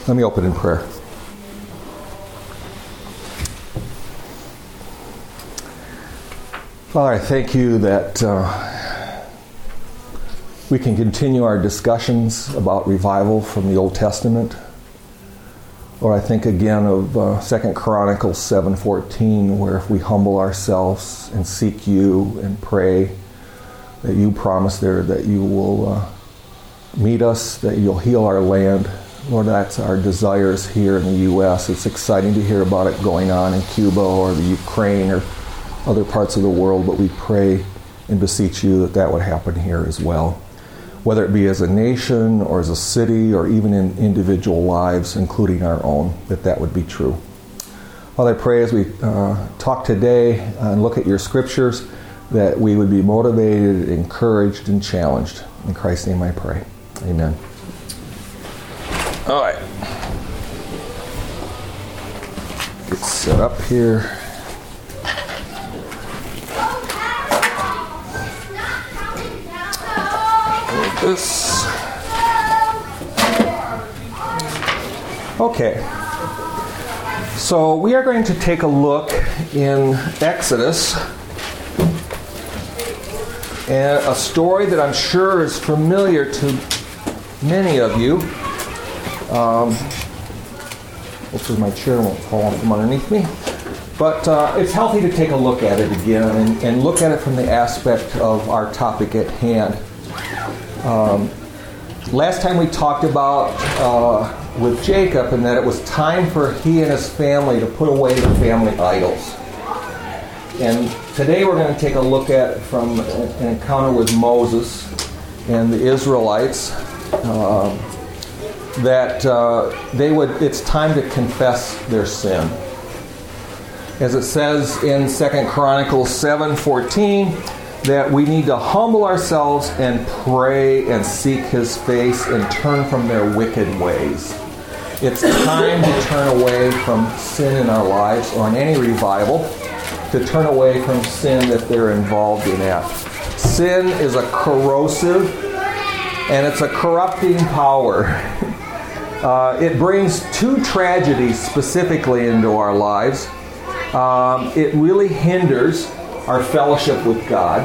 Let me open in prayer. Father, I thank you that we can continue our discussions about revival from the Old Testament. Lord, I think again of 2 Chronicles 7:14, where if we humble ourselves and seek you and pray, that you promise there that you will meet us, that you'll heal our land. Lord, that's our desires here in the U.S. It's exciting to hear about it going on in Cuba or the Ukraine or other parts of the world, but we pray and beseech you that that would happen here as well. Whether it be as a nation or as a city or even in individual lives, including our own, that that would be true. Father, I pray as we talk today and look at your scriptures, that we would be motivated, encouraged, and challenged. In Christ's name I pray. Amen. All right. Get set up here. This. Okay. So we are going to take a look in Exodus, and a story that I'm sure is familiar to many of you. Hopefully my chair won't fall from underneath me. But it's healthy to take a look at it again and look at it from the aspect of our topic at hand. Last time we talked about with Jacob and that it was time for he and his family to put away the family idols. And today we're going to take a look at it from an encounter with Moses and the Israelites, it's time to confess their sin. As it says in 2 Chronicles 7:14, that we need to humble ourselves and pray and seek his face and turn from their wicked ways. It's time to turn away from sin in our lives, or in any revival, to turn away from sin that they're involved in that. Sin is a corrosive and it's a corrupting power. It brings two tragedies specifically into our lives. It really hinders our fellowship with God.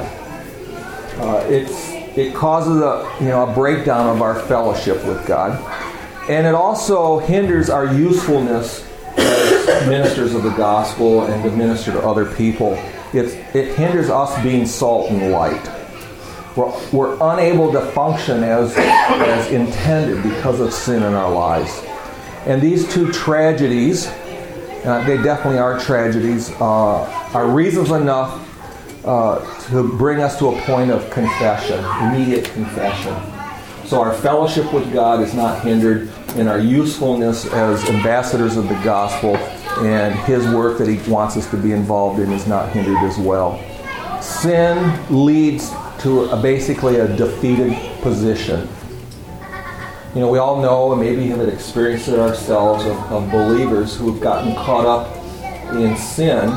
It causes a breakdown of our fellowship with God, and it also hinders our usefulness as ministers of the gospel and to minister to other people. It hinders us being salt and light. We're unable to function as intended because of sin in our lives. And these two tragedies, they definitely are tragedies, are reasons enough to bring us to a point of confession, immediate confession. So our fellowship with God is not hindered, and our usefulness as ambassadors of the gospel and his work that he wants us to be involved in is not hindered as well. Sin leads to basically a defeated position. We all know, and maybe have experienced it ourselves, of believers who have gotten caught up in sin,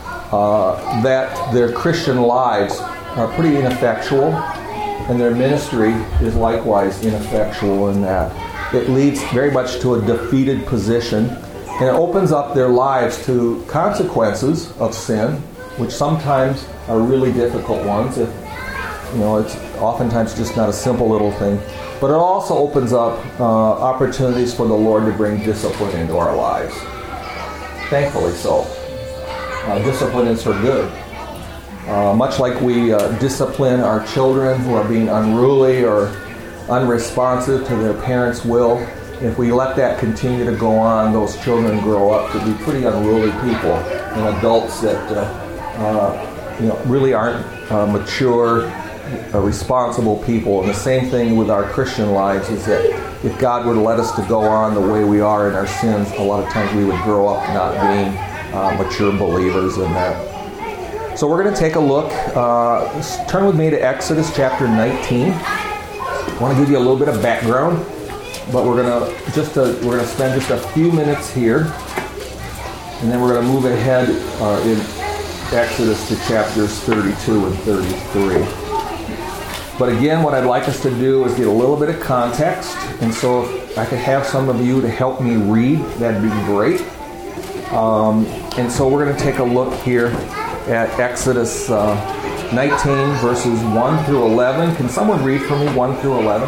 that their Christian lives are pretty ineffectual, and their ministry is likewise ineffectual in that. It leads very much to a defeated position, and it opens up their lives to consequences of sin, which sometimes are really difficult ones. It's oftentimes just not a simple little thing. But it also opens up opportunities for the Lord to bring discipline into our lives. Thankfully so. Discipline is for good. Much like we discipline our children who are being unruly or unresponsive to their parents' will, if we let that continue to go on, those children grow up to be pretty unruly people and adults that really aren't mature, responsible people. And the same thing with our Christian lives is that if God were to let us to go on the way we are in our sins, a lot of times we would grow up not being mature believers in that. So we're going to take a look. Turn with me to Exodus chapter 19. I want to give you a little bit of background, but we're going to spend just a few minutes here, and then we're going to move ahead in Exodus to chapters 32 and 33. But again, what I'd like us to do is get a little bit of context. And so I could have some of you to help me read, that'd be great. And so we're going to take a look here at Exodus 19, verses 1 through 11. Can someone read for me 1 through 11?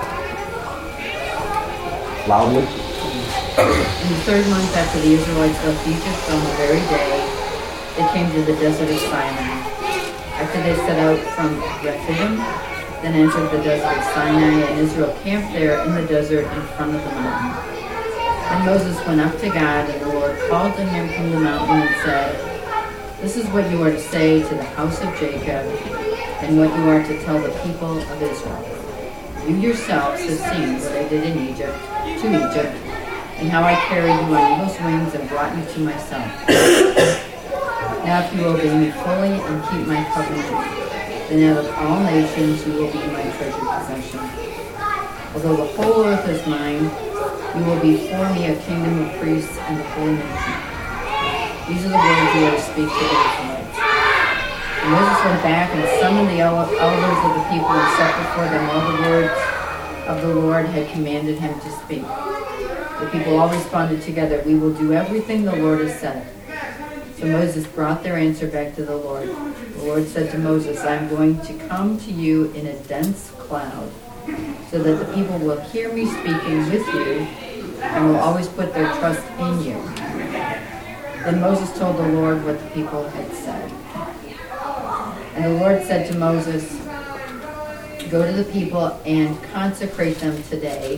Loudly. In the third month after the Israelites left Egypt, on the very day, they came to the desert of Sinai. After they set out from Rephidim, then entered the desert of Sinai, and Israel camped there in the desert in front of the mountain. Then Moses went up to God, and the Lord called to him from the mountain and said, "This is what you are to say to the house of Jacob, and what you are to tell the people of Israel. You yourselves have seen what I did in Egypt, and how I carried you on eagle's wings and brought you to myself. Now if you obey me fully and keep my covenant, then out of all nations you will be my treasured possession. Although the whole earth is mine, you will be for me a kingdom of priests and a holy nation. These are the words you are to speak to the Israelites." And Moses went back and summoned the elders of the people and set before them all the words of the Lord had commanded him to speak. The people all responded together, "We will do everything the Lord has said." So Moses brought their answer back to the Lord. The Lord said to Moses, "I am going to come to you in a dense cloud, so that the people will hear me speaking with you and will always put their trust in you." Then Moses told the Lord what the people had said. And the Lord said to Moses, "Go to the people and consecrate them today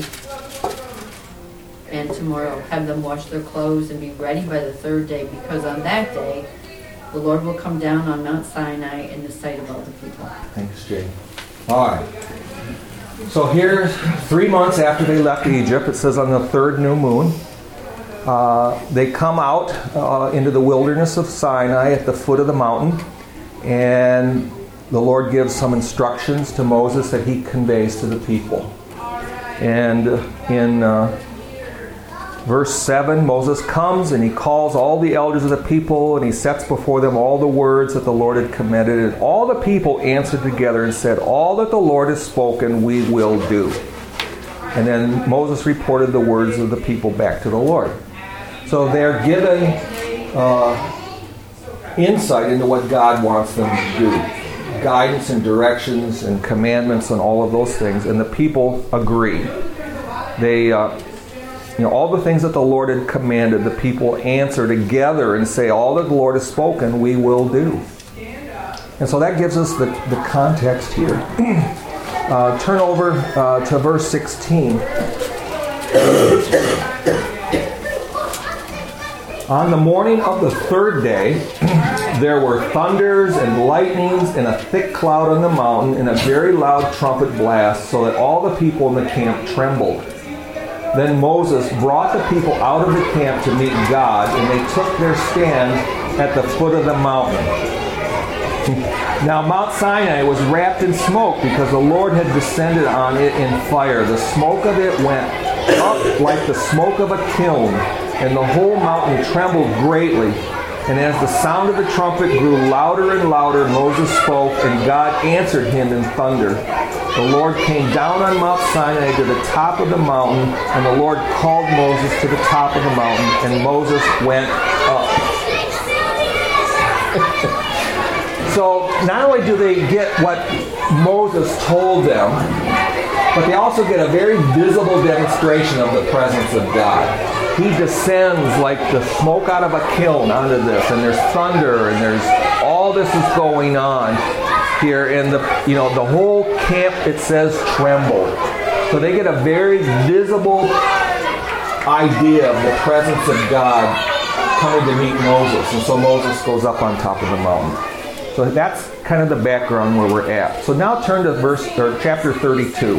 and tomorrow. Have them wash their clothes and be ready by the third day, because on that day the Lord will come down on Mount Sinai in the sight of all the people." Thanks, Jay. All right. So here, 3 months after they left Egypt, it says on the third new moon, they come out into the wilderness of Sinai at the foot of the mountain, and the Lord gives some instructions to Moses that he conveys to the people. And in verse 7, Moses comes and he calls all the elders of the people, and he sets before them all the words that the Lord had commanded. And all the people answered together and said, "All that the Lord has spoken, we will do." And then Moses reported the words of the people back to the Lord. So they're given insight into what God wants them to do. Guidance and directions and commandments and all of those things. And the people agree. They... all the things that the Lord had commanded, the people answer together and say, "All that the Lord has spoken, we will do." And so that gives us the context here. Turn over to verse 16. On the morning of the third day, there were thunders and lightnings and a thick cloud on the mountain and a very loud trumpet blast, so that all the people in the camp trembled. Then Moses brought the people out of the camp to meet God, and they took their stand at the foot of the mountain. Now Mount Sinai was wrapped in smoke because the Lord had descended on it in fire. The smoke of it went up like the smoke of a kiln, and the whole mountain trembled greatly. And as the sound of the trumpet grew louder and louder, Moses spoke, and God answered him in thunder. The Lord came down on Mount Sinai to the top of the mountain, and the Lord called Moses to the top of the mountain, and Moses went up. So not only do they get what Moses told them, but they also get a very visible demonstration of the presence of God. He descends like the smoke out of a kiln onto this, and there's thunder, and there's all this is going on here, and the whole camp, it says, trembled. So they get a very visible idea of the presence of God coming to meet Moses, and so Moses goes up on top of the mountain. So that's kind of the background where we're at. So now turn to chapter 32.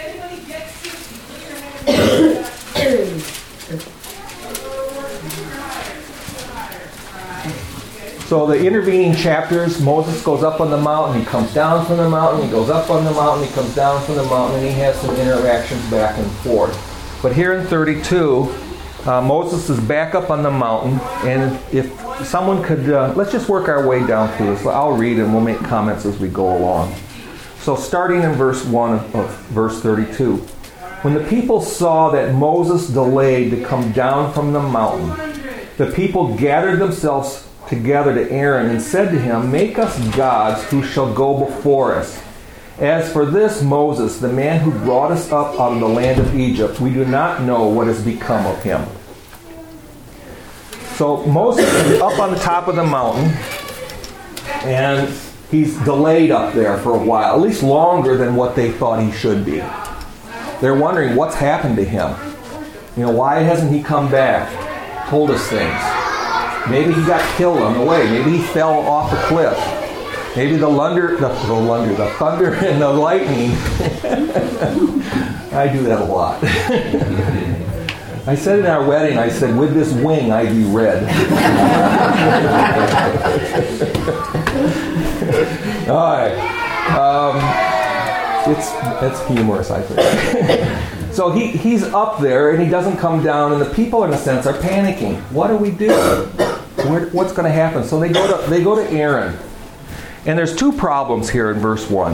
So the intervening chapters, Moses goes up on the mountain, he comes down from the mountain, he goes up on the mountain, he comes down from the mountain, and he has some interactions back and forth. But here in 32, Moses is back up on the mountain, and if someone could, let's just work our way down through this. I'll read and we'll make comments as we go along. So starting in verse 1 of verse 32. When the people saw that Moses delayed to come down from the mountain, the people gathered themselves together to Aaron and said to him, "Make us gods who shall go before us. As for this Moses, the man who brought us up out of the land of Egypt, we do not know what has become of him." So Moses is up on the top of the mountain, and he's delayed up there for a while, at least longer than what they thought he should be. They're wondering what's happened to him. Why hasn't he come back? Told us things. Maybe he got killed on the way. Maybe he fell off a cliff. Maybe the thunder and the lightning. I do that a lot. I said in our wedding, I said, "With this wing, I be red." All right. It's humorous, I think. So he's up there, and he doesn't come down, and the people, in a sense, are panicking. What do we do? What's going to happen? So they go to Aaron. And there's two problems here in verse 1.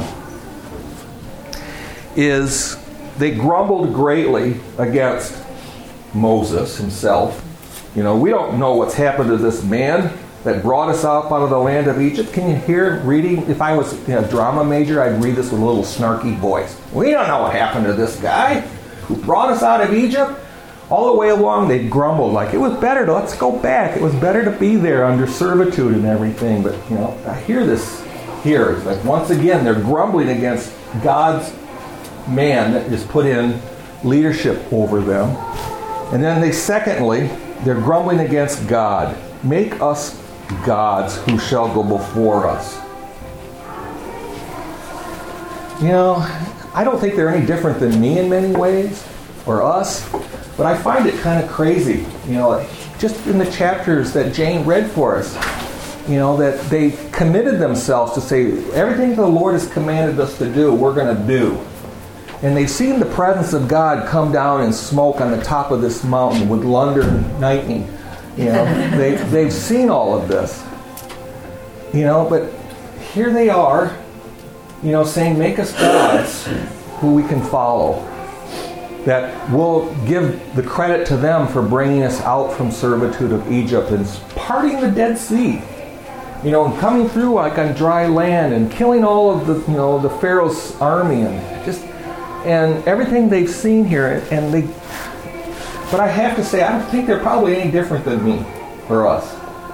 Is they grumbled greatly against Moses himself. We don't know what's happened to this man that brought us up out of the land of Egypt. Can you hear reading? If I was a drama major, I'd read this with a little snarky voice. We don't know what happened to this guy who brought us out of Egypt. All the way along, they grumbled like it was better let's go back. It was better to be there under servitude and everything. But I hear this here. It's like once again they're grumbling against God's man that is put in leadership over them. And then they're grumbling against God. Make us gods who shall go before us. I don't think they're any different than me in many ways, or us, but I find it kind of crazy, just in the chapters that Jane read for us, that they committed themselves to say, everything the Lord has commanded us to do, we're going to do. And they've seen the presence of God come down in smoke on the top of this mountain with thunder and lightning. They've seen all of this. But here they are, saying, make us gods who we can follow. That we'll give the credit to them for bringing us out from servitude of Egypt and parting the Dead Sea. And coming through like on dry land and killing all of the Pharaoh's army and everything they've seen here. But I have to say, I don't think they're probably any different than me or us.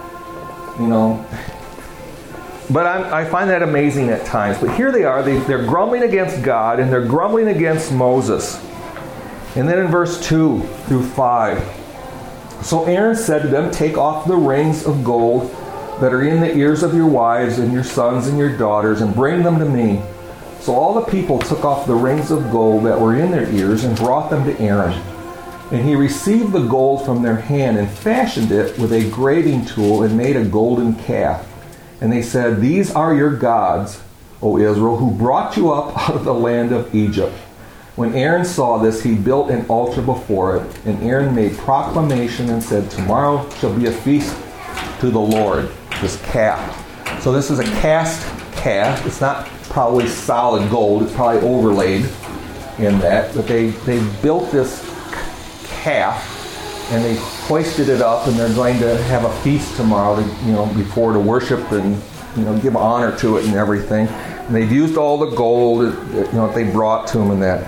But I find that amazing at times. But here they are. They're grumbling against God, and they're grumbling against Moses. And then in verse 2 through 5. So Aaron said to them, "Take off the rings of gold that are in the ears of your wives and your sons and your daughters, and bring them to me." So all the people took off the rings of gold that were in their ears and brought them to Aaron. And he received the gold from their hand and fashioned it with a graving tool and made a golden calf. And they said, "These are your gods, O Israel, who brought you up out of the land of Egypt." When Aaron saw this, he built an altar before it. And Aaron made proclamation and said, "Tomorrow shall be a feast to the Lord," this calf. So this is a cast calf. It's not probably solid gold. It's probably overlaid in that. But they built this calf, and they hoisted it up, and they're going to have a feast tomorrow to worship and give honor to it and everything. And they've used all the gold that they brought to him and that.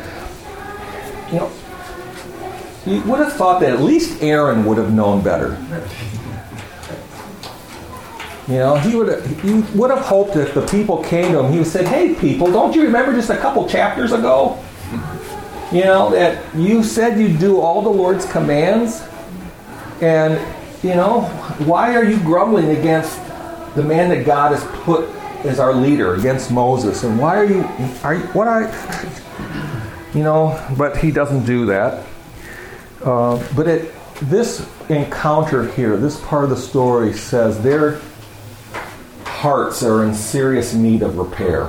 You would have thought that at least Aaron would have known better. He would have hoped that the people came to him. He would say, "Hey, people, don't you remember just a couple chapters ago? That you said you'd do all the Lord's commands? And, why are you grumbling against the man that God has put as our leader, against Moses? And why but he doesn't do that. But this encounter here, this part of the story says their hearts are in serious need of repair.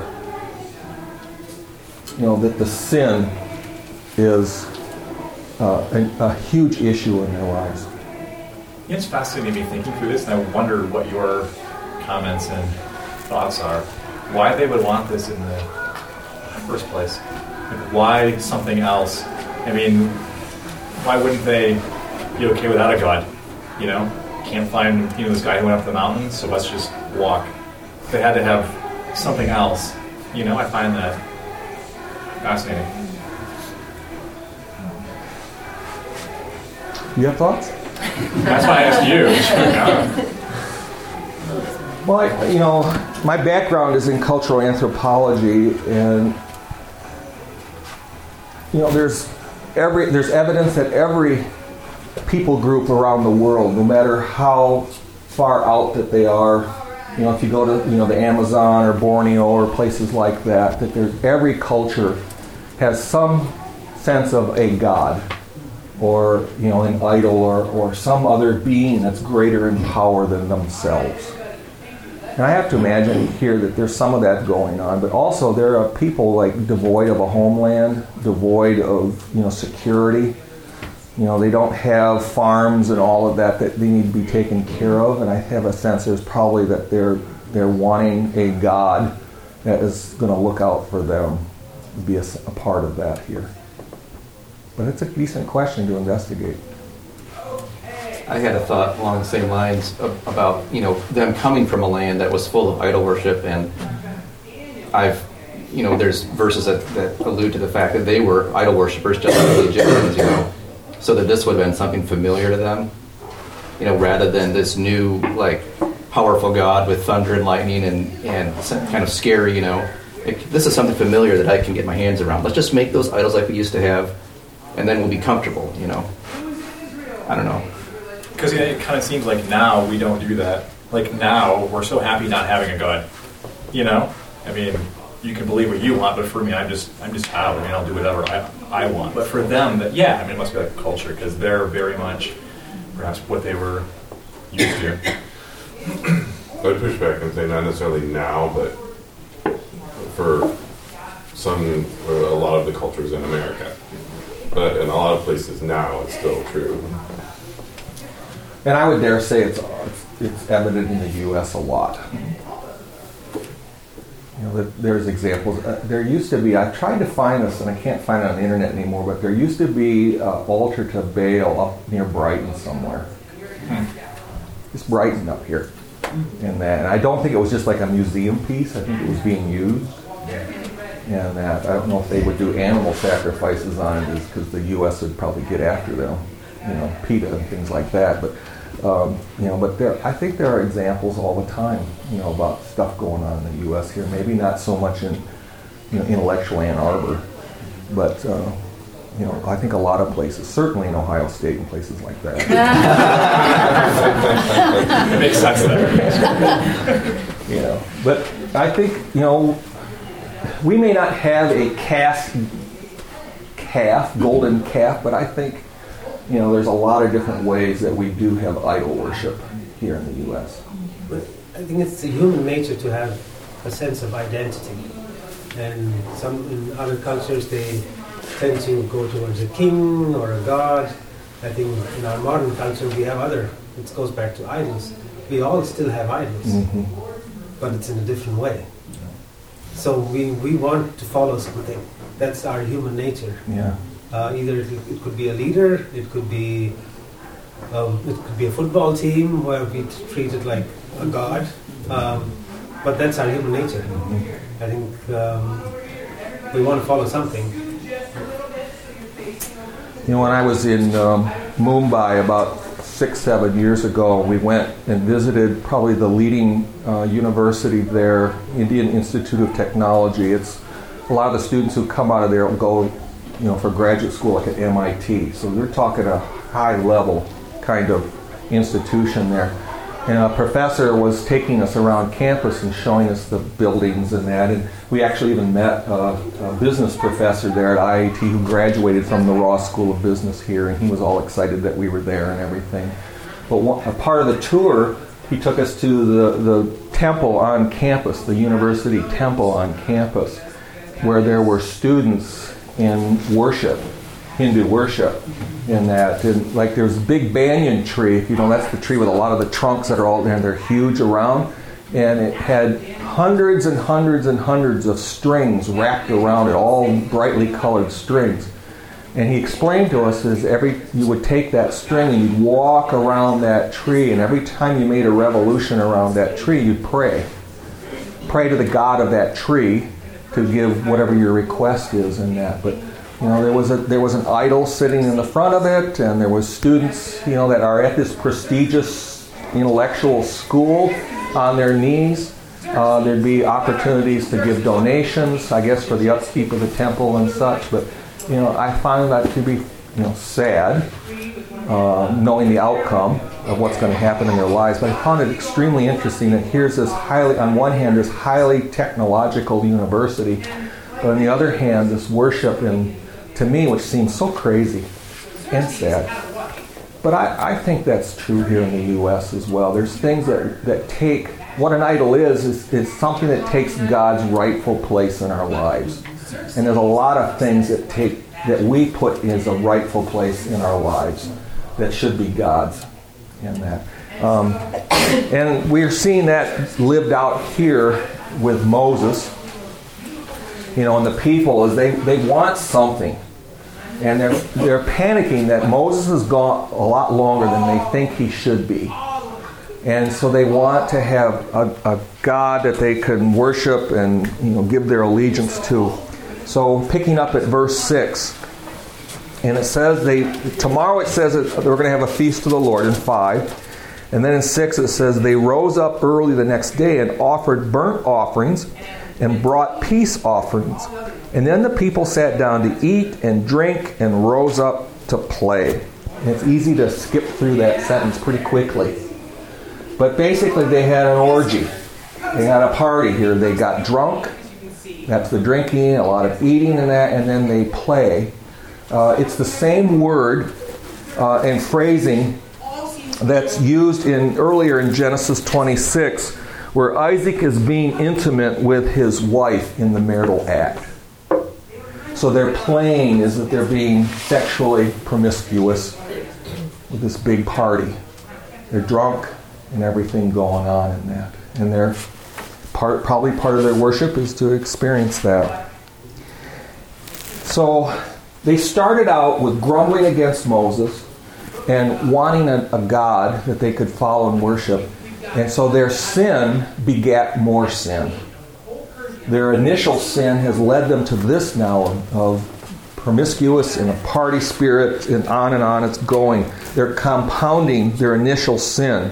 That the sin is a huge issue in their lives. It's fascinating me thinking through this, and I wonder what your comments and thoughts are. Why they would want this in the first place. Like why something else I mean, why wouldn't they be okay without a God? You know, can't find this guy who went up the mountains, so let's just walk. If they had to have something else, I find that fascinating. You have thoughts? That's why I asked you. Well, my background is in cultural anthropology, and there's evidence that every people group around the world, no matter how far out that they are, if you go to the Amazon or Borneo or places like that, every culture has some sense of a god, or an idol, or some other being that's greater in power than themselves. And I have to imagine here that there's some of that going on, but also there are people like devoid of a homeland, devoid of security. They don't have farms and all of that they need to be taken care of, and I have a sense there's probably that they're wanting a God that is going to look out for them, be a part of that here. But it's a decent question to investigate. I had a thought along the same lines about them coming from a land that was full of idol worship, and there's verses that allude to the fact that they were idol worshippers just like the Egyptians, so that this would have been something familiar to them, rather than this new powerful God with thunder and lightning and kind of scary, this is something familiar that I can get my hands around. Let's just make those idols like we used to have, and then we'll be comfortable, I don't know. Because it kind of seems like now we don't do that. Like now we're so happy not having a God. I mean, you can believe what you want, but for me, I'm just out. I mean, I'll do whatever I want. But for them, it must be like a culture, because they're very much perhaps what they were used to. I'd push back and say not necessarily now, but for a lot of the cultures in America. But in a lot of places now, it's still true. And I would dare say it's evident in the U.S. a lot. There's examples. There used to be, I tried to find this, and I can't find it on the internet anymore, but there used to be an altar to Baal up near Brighton somewhere. It's Brighton up here. And I don't think it was just like a museum piece. I think it was being used. And I don't know if they would do animal sacrifices on it, because the U.S. would probably get after them. PETA and things like that, but I think there are examples all the time, about stuff going on in the U.S. here. Maybe not so much in, intellectual Ann Arbor, but I think a lot of places, certainly in Ohio State and places like that. It makes sense there. But I think we may not have a golden calf, but I think. There's a lot of different ways that we do have idol worship here in the U.S. But I think it's the human nature to have a sense of identity. And in other cultures, they tend to go towards a king or a god. I think in our modern culture, we have it goes back to idols. We all still have idols, but it's in a different way. So we want to follow something. That's our human nature. Yeah. Either it could be a leader, it could be a football team where we treat it like a god, but that's our human nature. I think we want to follow something. When I was in Mumbai about 6-7 years ago, we went and visited probably the leading university there, Indian Institute of Technology. It's a lot of the students who come out of there will go for graduate school like at MIT. So we're talking a high level kind of institution there. And a professor was taking us around campus and showing us the buildings and that. And we actually even met a business professor there at IIT who graduated from the Ross School of Business here, and he was all excited that we were there and everything. But a part of the tour, he took us to the temple on campus, the university temple on campus, where there were students in worship, Hindu worship, in that. And like there's a big banyan tree, that's the tree with a lot of the trunks that are all there, and they're huge around, and it had hundreds and hundreds and hundreds of strings wrapped around it, all brightly colored strings. And he explained to us is you would take that string and you'd walk around that tree, and every time you made a revolution around that tree, you'd pray. Pray to the God of that tree to give whatever your request is in that. But there was an idol sitting in the front of it, and there was students that are at this prestigious intellectual school on their knees. There'd be opportunities to give donations, I guess, for the upkeep of the temple and such. But I find that to be sad, knowing the outcome of what's going to happen in their lives. But I found it extremely interesting that here's this on one hand, this highly technological university, but on the other hand, this worship, to me, which seems so crazy and sad. But I think that's true here in the U.S. as well. There's things that take, what an idol is something that takes God's rightful place in our lives. And there's a lot of things that we put as a rightful place in our lives that should be God's in that. And we're seeing that lived out here with Moses. And the people is they want something. And they're panicking that Moses has gone a lot longer than they think he should be. And so they want to have a God that they can worship and give their allegiance to. So picking up at verse 6, and it says tomorrow it says that they're going to have a feast of the Lord in 5. And then in 6 it says they rose up early the next day and offered burnt offerings and brought peace offerings. And then the people sat down to eat and drink and rose up to play. And it's easy to skip through that sentence pretty quickly. But basically they had an orgy. They had a party here. They got drunk. That's the drinking, a lot of eating and that, and then they play. It's the same word and phrasing that's used earlier in Genesis 26, where Isaac is being intimate with his wife in the marital act. So their playing is that they're being sexually promiscuous with this big party. They're drunk and everything going on in that. And they're probably part of their worship is to experience that. So they started out with grumbling against Moses and wanting a God that they could follow and worship. And so their sin begat more sin. Their initial sin has led them to this now of promiscuous and a party spirit, and on it's going. They're compounding their initial sin.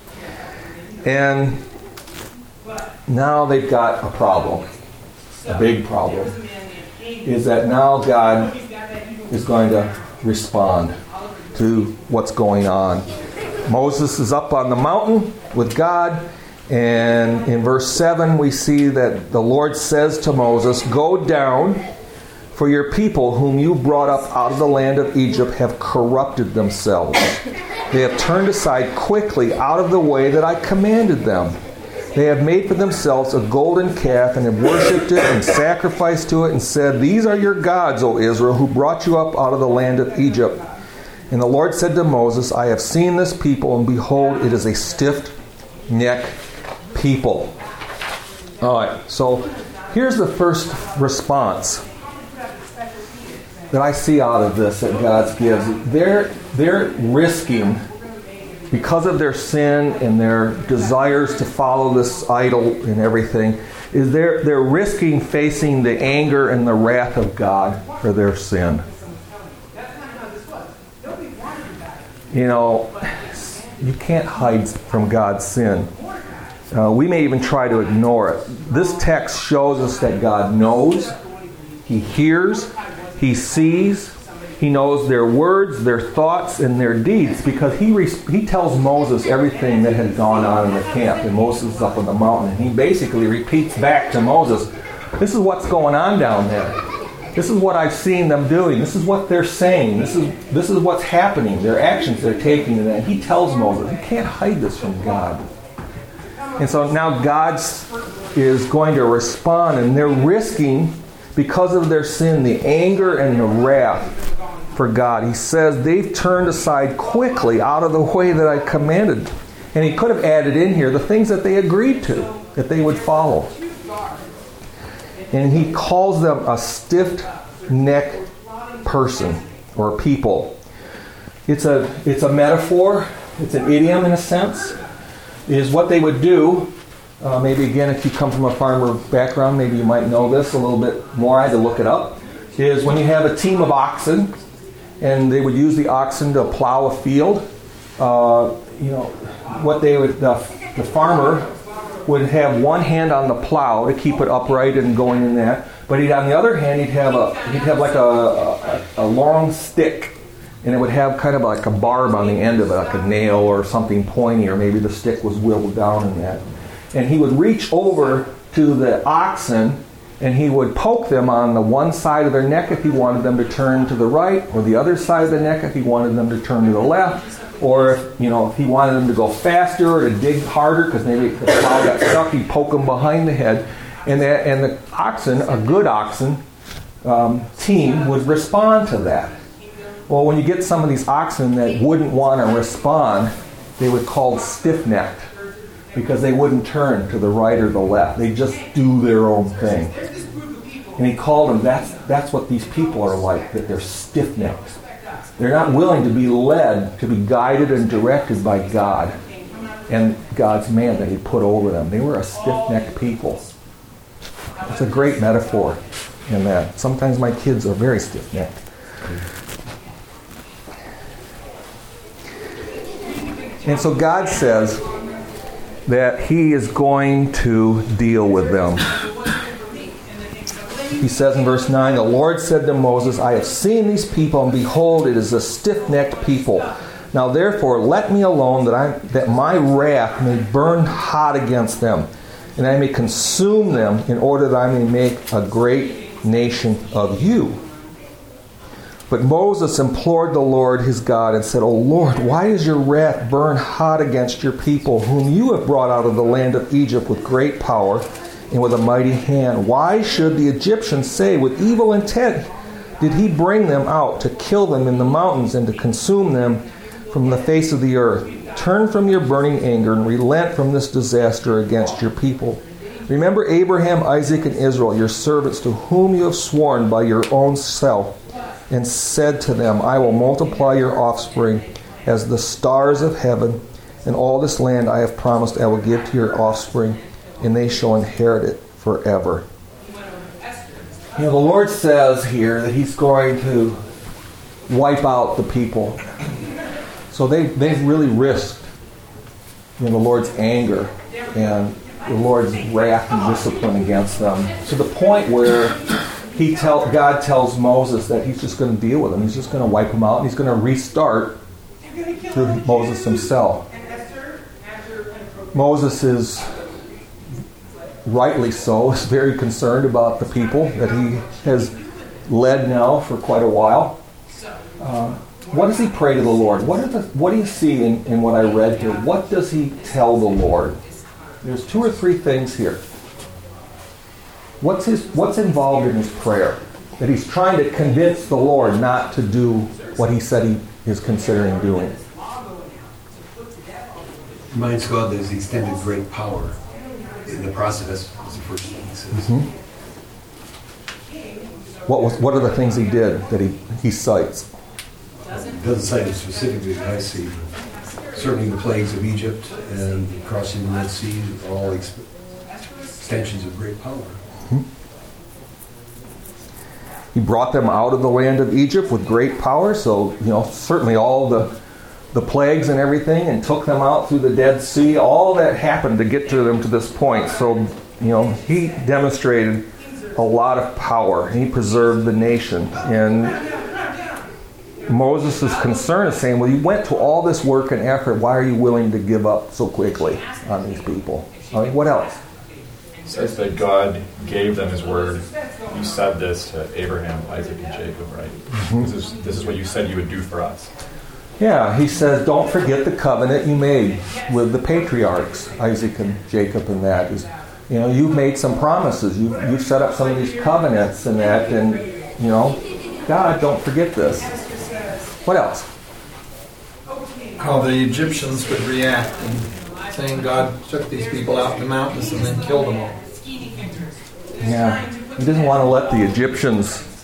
And now they've got a problem, a big problem, is that now God is going to respond to what's going on. Moses is up on the mountain with God, and in verse 7 we see that the Lord says to Moses, "Go down, for your people whom you brought up out of the land of Egypt have corrupted themselves. They have turned aside quickly out of the way that I commanded them. They have made for themselves a golden calf and have worshipped it and sacrificed to it and said, 'These are your gods, O Israel, who brought you up out of the land of Egypt.' And the Lord said to Moses, 'I have seen this people, and behold, it is a stiff-necked people.'" All right, so here's the first response that I see out of this that God gives. They're risking, because of their sin and their desires to follow this idol and everything, is they're risking facing the anger and the wrath of God for their sin. You can't hide from God's sin. We may even try to ignore it. This text shows us that God knows, He hears, He sees, He knows their words, their thoughts, and their deeds, because He tells Moses everything that had gone on in the camp. And Moses is up on the mountain, and He basically repeats back to Moses, "This is what's going on down there. This is what I've seen them doing. This is what they're saying. This is what's happening. Their actions they're taking." And He tells Moses, you can't hide this from God. And so now God is going to respond, and they're risking, because of their sin, the anger and the wrath for God. He says they've turned aside quickly out of the way that I commanded. And He could have added in here the things that they agreed to, that they would follow. And He calls them a stiff-necked person. or people. It's a metaphor. It's an idiom in a sense. Is what they would do. Maybe again, if you come from a farmer background, maybe you might know this a little bit more. I had to look it up. Is when you have a team of oxen, and they would use the oxen to plow a field. What they would, the farmer would have one hand on the plow to keep it upright and going in that. But on the other hand, he'd have like a long stick, and it would have kind of like a barb on the end of it, like a nail or something pointy, or maybe the stick was whittled down in that. And he would reach over to the oxen, and he would poke them on the one side of their neck if he wanted them to turn to the right, or the other side of the neck if he wanted them to turn to the left. Or if he wanted them to go faster or to dig harder because maybe the plow got stuck, he'd poke them behind the head. And the oxen, a good oxen team, would respond to that. Well, when you get some of these oxen that wouldn't want to respond, they were called stiff-necked because they wouldn't turn to the right or the left. They just do their own thing. And he called them, that's what these people are like, that they're stiff-necked. They're not willing to be led, to be guided and directed by God and God's man that he put over them. They were a stiff-necked people. It's a great metaphor in that. Sometimes my kids are very stiff-necked. And so God says that he is going to deal with them. He says in verse 9, the Lord said to Moses, I have seen these people, and behold, it is a stiff-necked people. Now therefore, let me alone, that my wrath may burn hot against them, and I may consume them, in order that I may make a great nation of you. But Moses implored the Lord his God and said, O Lord, why does your wrath burn hot against your people, whom you have brought out of the land of Egypt with great power and with a mighty hand? Why should the Egyptians say, with evil intent did he bring them out to kill them in the mountains and to consume them from the face of the earth? Turn from your burning anger and relent from this disaster against your people. Remember Abraham, Isaac, and Israel, your servants, to whom you have sworn by your own self, and said to them, I will multiply your offspring as the stars of heaven, and all this land I have promised I will give to your offspring, and they shall inherit it forever. The Lord says here that he's going to wipe out the people. So they've really risked the Lord's anger and the Lord's wrath and discipline against them, to the point where God tells Moses that he's just going to deal with them. He's just going to wipe them out, and he's going to restart through Moses himself. Moses is, rightly so, is very concerned about the people that he has led now for quite a while. What does he pray to the Lord? What do you see in what I read here? What does he tell the Lord? There's 2 or 3 things here. What's involved in his prayer? That he's trying to convince the Lord not to do what he said he is considering doing. Reminds God that he's extended great power in the process. Was the first thing he says. Mm-hmm. What are the things he did that he cites? It doesn't cite it specifically that I see. Certainly the plagues of Egypt and crossing the Red Sea are all extensions of great power. Mm-hmm. He brought them out of the land of Egypt with great power, so certainly all the plagues and everything, and took them out through the Dead Sea. All that happened to get to them to this point. So he demonstrated a lot of power, and he preserved the nation. And Moses' concern is saying, well, you went to all this work and effort. Why are you willing to give up so quickly on these people? I mean, what else? It says that God gave them his word. You said this to Abraham, Isaac, and Jacob, right? Mm-hmm. This is what you said you would do for us. Yeah, he says, don't forget the covenant you made with the patriarchs, Isaac and Jacob, and that is, you've made some promises. You've set up some of these covenants and that, and, God, don't forget this. What else? How the Egyptians would react, and saying God took these people out in the mountains and then killed them all. Yeah, he doesn't want to let the Egyptians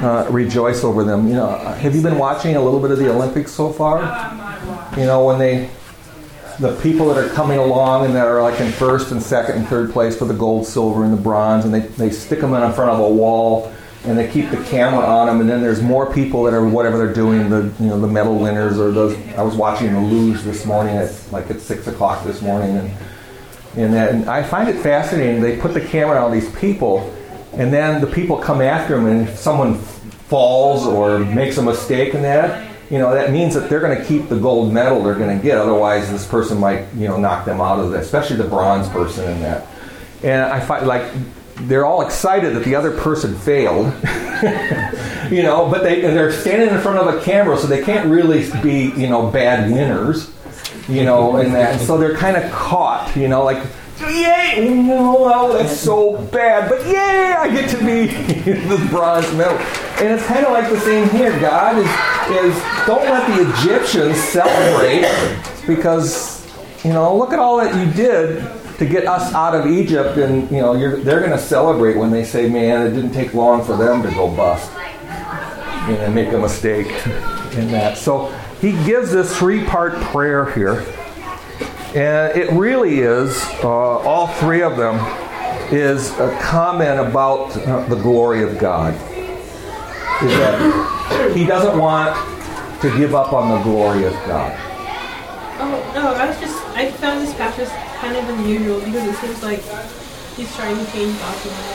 rejoice over them. Have you been watching a little bit of the Olympics so far? When the people that are coming along and that are like in first and second and third place for the gold, silver, and the bronze, and they stick them in front of a wall, and they keep the camera on them, and then there's more people that are whatever they're doing, the medal winners or those. I was watching the luge this morning at 6 o'clock this morning, and I find it fascinating. They put the camera on these people, and then the people come after them, and if someone falls or makes a mistake in that, that means that they're going to keep the gold medal they're going to get. Otherwise, this person might, knock them out of that, especially the bronze person in that. And I find they're all excited that the other person failed, but they're standing in front of a camera, so they can't really be, bad winners, in that. And so they're kind of caught, yay, well, that's so bad, but yay, I get to be the bronze medal. And it's kind of like the same here. God is don't let the Egyptians celebrate because, look at all that you did to get us out of Egypt, and they're going to celebrate when they say, man, it didn't take long for them to go bust and make a mistake in that. So he gives this 3-part prayer here, and it really is, all 3 of them, is a comment about the glory of God. Is that he doesn't want to give up on the glory of God. Oh, no, I found this passage kind of unusual because it seems like he's trying to change God's mind.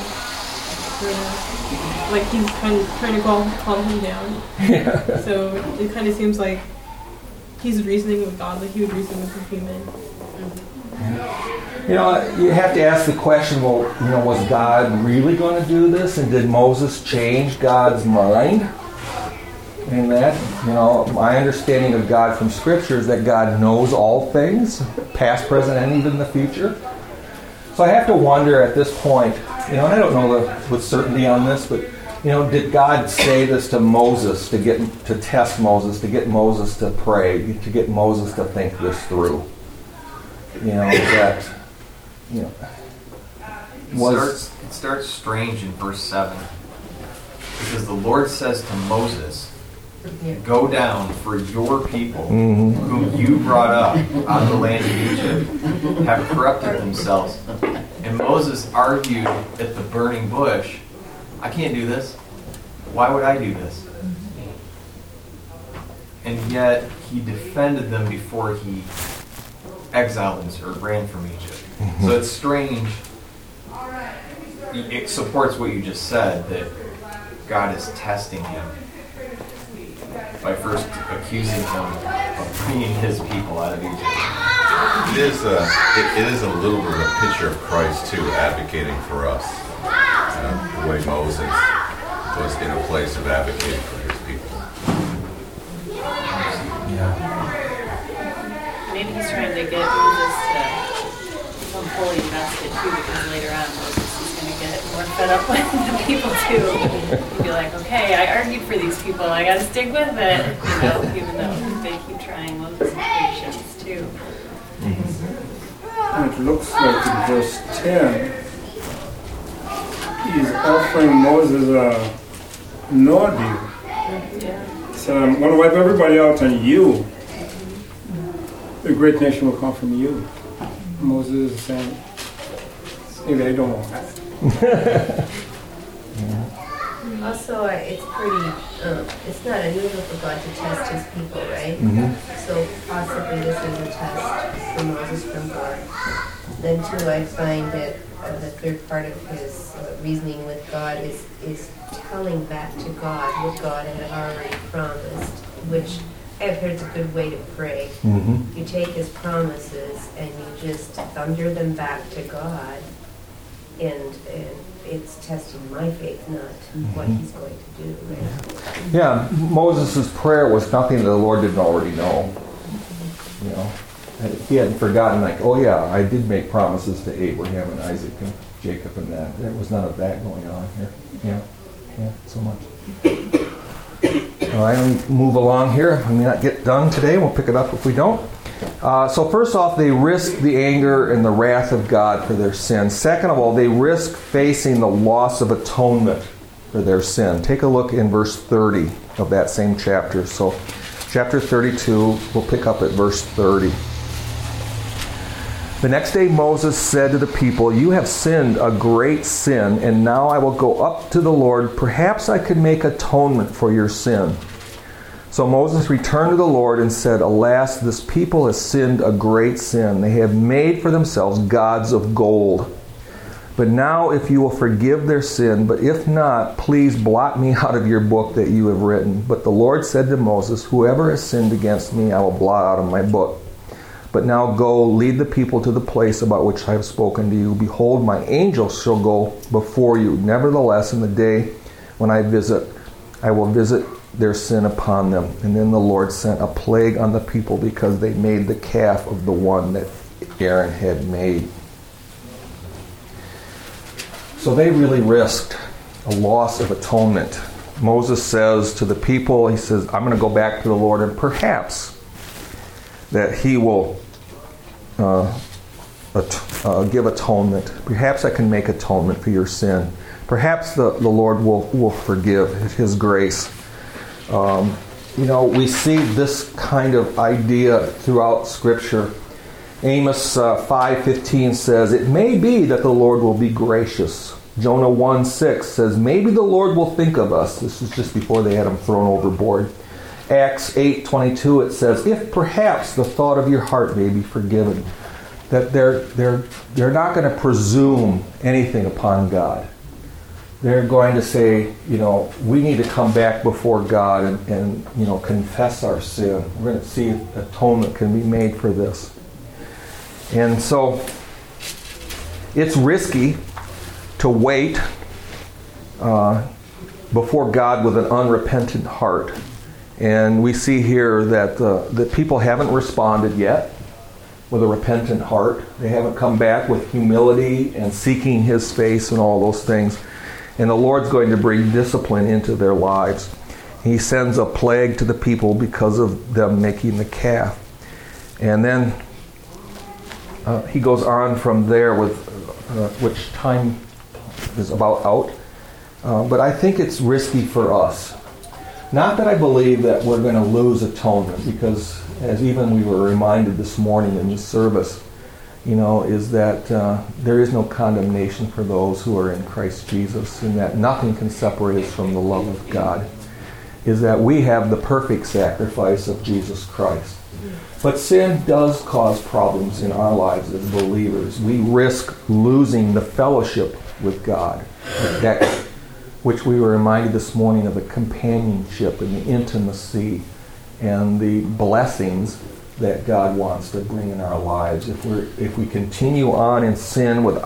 Like he's kind of trying to calm him down. Yeah. So it kind of seems like he's reasoning with God like he would reason with a human. You have to ask the question, well, was God really going to do this? And did Moses change God's mind? And that, my understanding of God from Scripture is that God knows all things, past, present, and even the future. So I have to wonder at this point, and I don't know with certainty on this, but, did God say this to Moses to test Moses, to get Moses to pray, to get Moses to think this through? It starts strange in verse 7 because the Lord says to Moses, go down, for your people whom you brought up out of the land of Egypt have corrupted themselves. And Moses argued at the burning bush, I can't do this. Why would I do this? And yet he defended them before he exiled them or ran from Egypt. So it's strange. It supports what you just said, that God is testing him by first accusing him of bringing his people out of Egypt. It is a little bit of a picture of Christ too, advocating for us. The way Moses was in a place of advocating for his people. Maybe he's trying to get Moses to become fully invested too, because later on Moses is going to get more fed up with the people too. He'll be like, okay, I argued for these people, I got to stick with it, even though they keep trying Moses' patience too. And it looks like in verse 10, he's offering Moses a no deal. So I'm going to wipe everybody out and you. The great nation will come from you. Moses is saying, maybe I don't want that. Also, it's pretty, it's not unusual for God to test his people, right? So possibly this is a test for Moses from God. Then too, I find that the third part of his reasoning with God is telling back to God what God had already promised, which I've heard is a good way to pray. You take his promises and you just thunder them back to God, and it's testing my faith, not what he's going to do. Right? Yeah, Moses' prayer was nothing that the Lord didn't already know. He hadn't forgotten, oh yeah, I did make promises to Abraham and Isaac and Jacob and that. There was none of that going on here. Yeah, so much. All right, let me move along here. We may not get done today. We'll pick it up if we don't. So first off, they risk the anger and the wrath of God for their sins. Second of all, they risk facing the loss of atonement for their sin. Take a look in verse 30 of that same chapter. So chapter 32, we'll pick up at verse 30. The next day Moses said to the people, "You have sinned a great sin, and now I will go up to the Lord. Perhaps I could make atonement for your sin." So Moses returned to the Lord and said, "Alas, this people has sinned a great sin. They have made for themselves gods of gold. But now if you will forgive their sin, but if not, please blot me out of your book that you have written." But the Lord said to Moses, "Whoever has sinned against me, I will blot out of my book. But now go, lead the people to the place about which I have spoken to you. Behold, my angel shall go before you. Nevertheless, in the day when I will visit their sin upon them." And then the Lord sent a plague on the people because they made the calf of the one that Aaron had made. So they really risked a loss of atonement. Moses says to the people, he says, "I'm going to go back to the Lord, and perhaps that he will give atonement. Perhaps I can make atonement for your sin. Perhaps the Lord will forgive his grace." We see this kind of idea throughout Scripture. Amos 5:15 says, "It may be that the Lord will be gracious." Jonah 1:6 says, "Maybe the Lord will think of us." This is just before they had him thrown overboard. Acts 8:22, it says, "If perhaps the thought of your heart may be forgiven." That they're not going to presume anything upon God. They're going to say, we need to come back before God and confess our sin. We're going to see if atonement can be made for this. And so it's risky to wait before God with an unrepentant heart. And we see here that the people haven't responded yet with a repentant heart. They haven't come back with humility and seeking his face and all those things. And the Lord's going to bring discipline into their lives. He sends a plague to the people because of them making the calf. And then he goes on from there with which time is about out. But I think it's risky for us. Not that I believe that we're going to lose atonement, because as even we were reminded this morning in this service, is that there is no condemnation for those who are in Christ Jesus, and that nothing can separate us from the love of God, is that we have the perfect sacrifice of Jesus Christ. But sin does cause problems in our lives as believers. We risk losing the fellowship with God, which we were reminded this morning of the companionship and the intimacy and the blessings that God wants to bring in our lives. If we continue on in sin with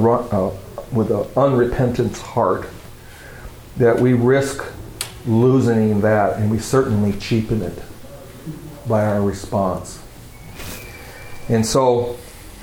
an unrepentant heart, that we risk losing that, and we certainly cheapen it by our response. And so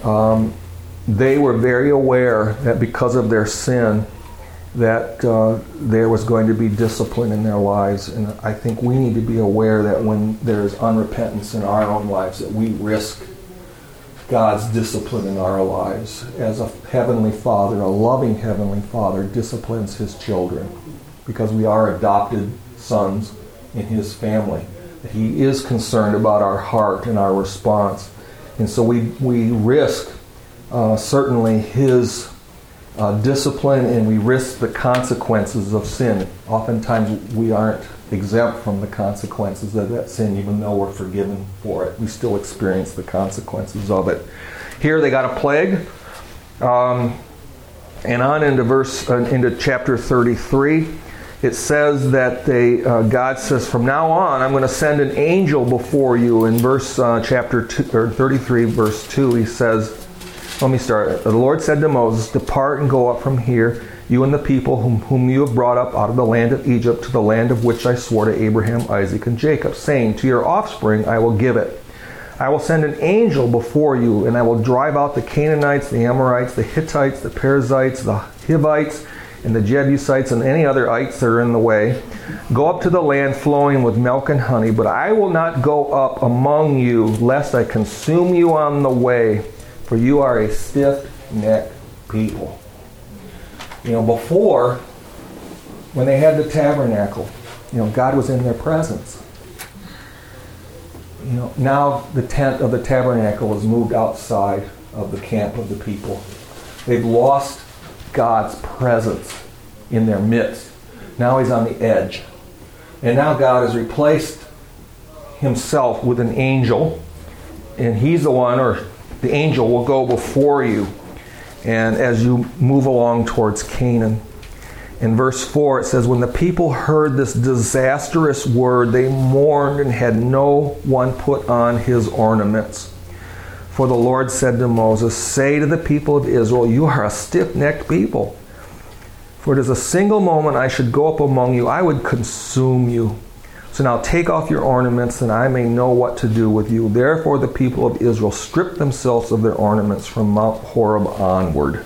they were very aware that because of their sin, that there was going to be discipline in their lives. And I think we need to be aware that when there's unrepentance in our own lives, that we risk God's discipline in our lives. As a heavenly Father, a loving heavenly Father, disciplines his children, because we are adopted sons in his family. He is concerned about our heart and our response. And so we risk certainly his discipline, and we risk the consequences of sin. Oftentimes we aren't exempt from the consequences of that sin, even though we're forgiven for it. We still experience the consequences of it. Here they got a plague, and on into chapter 33. It says that God says, "From now on, I'm going to send an angel before you." In chapter 33, verse 2, he says, let me start. "The Lord said to Moses, depart and go up from here, you and the people whom you have brought up out of the land of Egypt to the land of which I swore to Abraham, Isaac, and Jacob, saying, to your offspring I will give it. I will send an angel before you, and I will drive out the Canaanites, the Amorites, the Hittites, the Perizzites, the Hivites, and the Jebusites, and any other ites that are in the way. Go up to the land flowing with milk and honey, but I will not go up among you, lest I consume you on the way, for you are a stiff-necked people." Before when they had the tabernacle, God was in their presence. Now the tent of the tabernacle is moved outside of the camp of the people. They've lost God's presence in their midst. Now he's on the edge. And now God has replaced himself with an angel. And he's the one, or the angel will go before you. And as you move along towards Canaan. In verse 4 it says, when the people heard this disastrous word, they mourned and had no one put on his ornaments. For the Lord said to Moses, say to the people of Israel, you are a stiff-necked people. For it is a single moment I should go up among you, I would consume you. So now take off your ornaments, and I may know what to do with you. Therefore the people of Israel stripped themselves of their ornaments from Mount Horeb onward.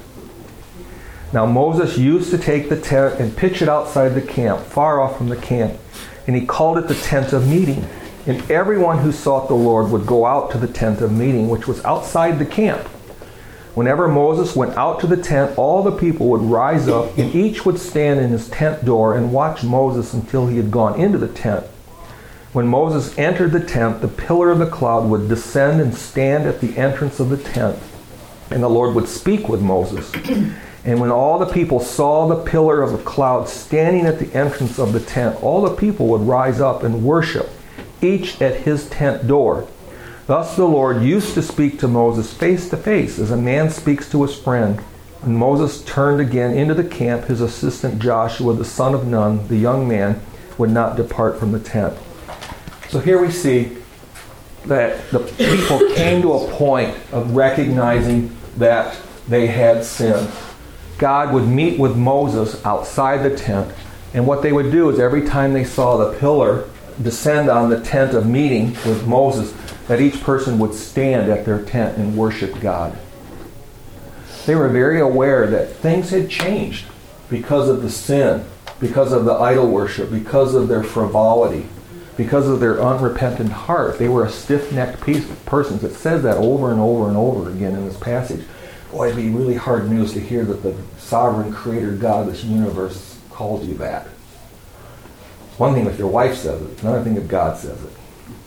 Now Moses used to take the tent and pitch it outside the camp, far off from the camp, and he called it the tent of meeting. And everyone who sought the Lord would go out to the tent of meeting, which was outside the camp. Whenever Moses went out to the tent, all the people would rise up, and each would stand in his tent door and watch Moses until he had gone into the tent. When Moses entered the tent, the pillar of the cloud would descend and stand at the entrance of the tent, and the Lord would speak with Moses. And when all the people saw the pillar of the cloud standing at the entrance of the tent, all the people would rise up and worship, each at his tent door. Thus the Lord used to speak to Moses face to face, as a man speaks to his friend. When Moses turned again into the camp, his assistant Joshua, the son of Nun, the young man, would not depart from the tent. So here we see that the people came to a point of recognizing that they had sinned. God would meet with Moses outside the tent, and what they would do is every time they saw the pillar descend on the tent of meeting with Moses, that each person would stand at their tent and worship God. They were very aware that things had changed because of the sin, because of the idol worship, because of their frivolity, because of their unrepentant heart. They were a stiff-necked person. It says that over and over and over again in this passage. Boy, it'd be really hard news to hear that the sovereign creator God of this universe calls you that. One thing if your wife says it, another thing if God says it.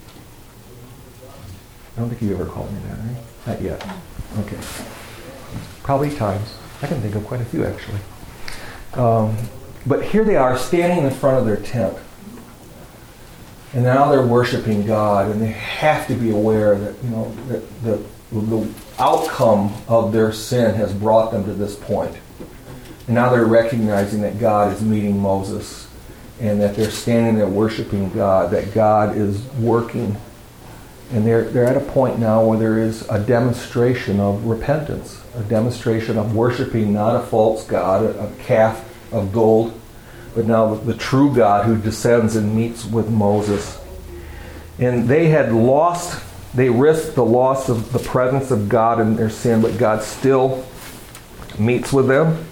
I don't think you ever called me that, right? Not yet. Okay. Probably times. I can think of quite a few, actually. But here they are standing in front of their tent. And now they're worshiping God, and they have to be aware that, that the outcome of their sin has brought them to this point. And now they're recognizing that God is meeting Moses, and that they're standing there worshiping God, that God is working. And they're at a point now where there is a demonstration of repentance, a demonstration of worshiping not a false god, a calf of gold, but now the true God who descends and meets with Moses. And they risked the loss of the presence of God in their sin, but God still meets with them.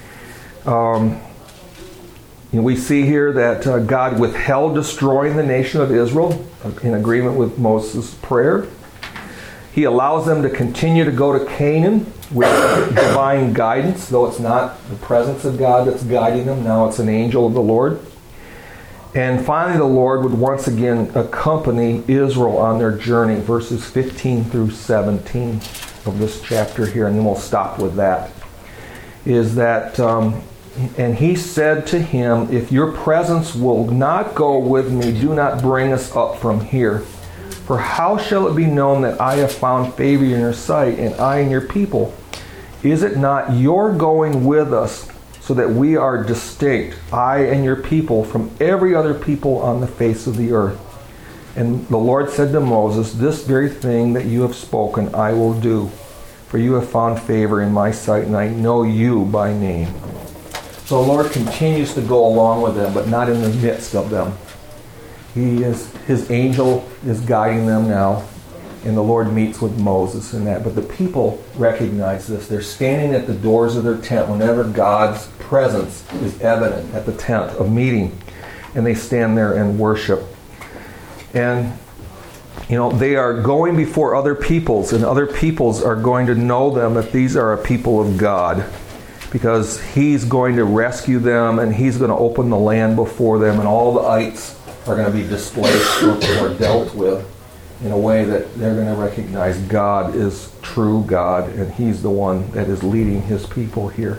We see here that God withheld destroying the nation of Israel in agreement with Moses' prayer. He allows them to continue to go to Canaan with divine guidance, though it's not the presence of God that's guiding them. Now it's an angel of the Lord. And finally, the Lord would once again accompany Israel on their journey, verses 15 through 17 of this chapter here, and then we'll stop with that. Is that, and he said to him, if your presence will not go with me, do not bring us up from here. For how shall it be known that I have found favor in your sight, and I and your people? Is it not your going with us, so that we are distinct, I and your people, from every other people on the face of the earth? And the Lord said to Moses, this very thing that you have spoken I will do, for you have found favor in my sight, and I know you by name. So the Lord continues to go along with them, but not in the midst of them. His angel is guiding them now, and the Lord meets with Moses in that. But the people recognize this. They're standing at the doors of their tent whenever God's presence is evident at the tent of meeting, and they stand there and worship. And they are going before other peoples, and other peoples are going to know them that these are a people of God, because he's going to rescue them, and he's going to open the land before them, and all the ites are going to be displaced or dealt with in a way that they're going to recognize God is true God, and he's the one that is leading his people here.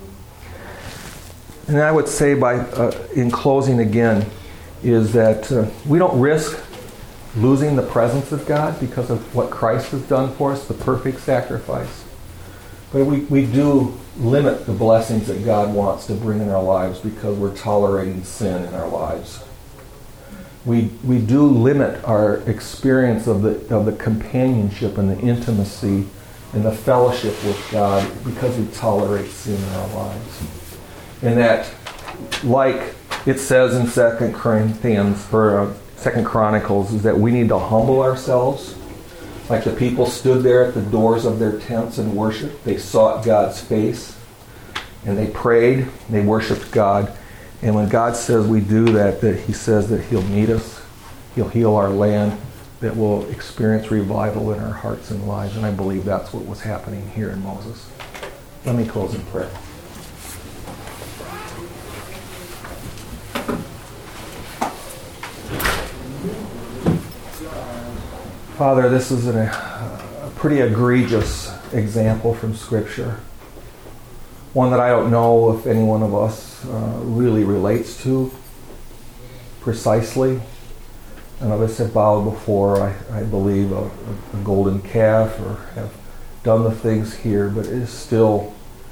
And I would say in closing again, is that we don't risk losing the presence of God because of what Christ has done for us, the perfect sacrifice. But we do limit the blessings that God wants to bring in our lives because we're tolerating sin in our lives. We do limit our experience of the companionship and the intimacy and the fellowship with God because we tolerate sin in our lives. And that, like it says in 2 Chronicles, is that we need to humble ourselves. Like the people stood there at the doors of their tents and worshiped. They sought God's face. And they prayed. They worshiped God. And when God says we do that he says that he'll meet us. He'll heal our land. That we'll experience revival in our hearts and lives. And I believe that's what was happening here in Moses. Let me close in prayer. Father, this is a pretty egregious example from Scripture. One that I don't know if any one of us really relates to precisely. None of us have bowed before, I believe, a golden calf or have done the things here, but it is still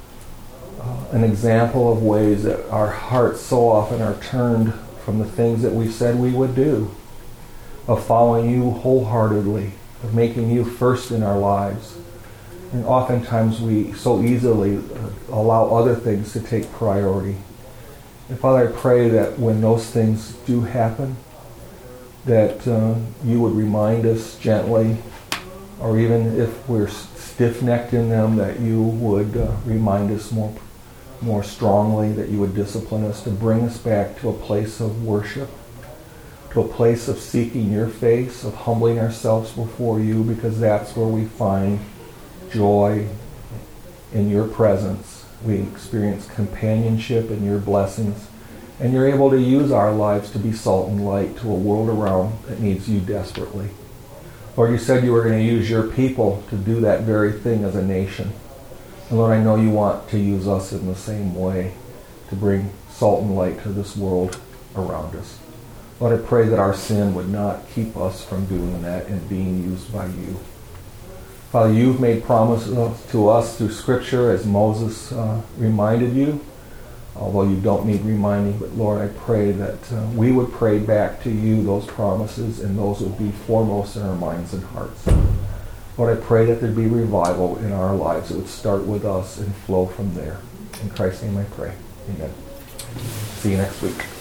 an example of ways that our hearts so often are turned from the things that we said we would do, of following you wholeheartedly, of making you first in our lives. And oftentimes we so easily allow other things to take priority. And Father, I pray that when those things do happen, that you would remind us gently, or even if we're stiff-necked in them, that you would remind us more strongly, that you would discipline us to bring us back to a place of worship, to a place of seeking your face, of humbling ourselves before you, because that's where we find joy in your presence. We experience companionship in your blessings, and you're able to use our lives to be salt and light to a world around that needs you desperately. Lord, you said you were going to use your people to do that very thing as a nation. And Lord, I know you want to use us in the same way to bring salt and light to this world around us. Lord, I pray that our sin would not keep us from doing that and being used by you. Father, you've made promises to us through Scripture as Moses reminded you, although you don't need reminding, but Lord, I pray that we would pray back to you those promises, and those would be foremost in our minds and hearts. Lord, I pray that there'd be revival in our lives. It would start with us and flow from there. In Christ's name I pray. Amen. See you next week.